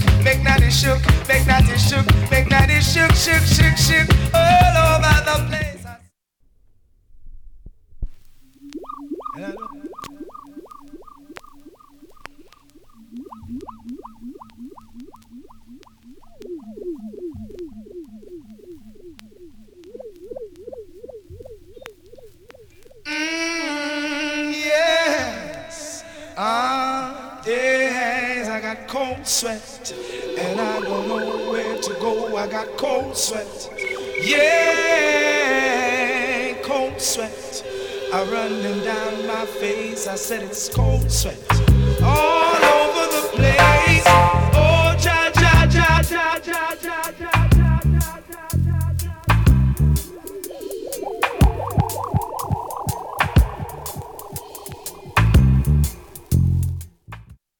make natty shook, make natty shook, make natty shook, shook, shook, shook, all over the place. Yes. Yes, I got cold sweat, and I don't know where to go. I got cold sweat. Yeah, cold sweat. I run them down my face. I said it's cold sweat. Oh.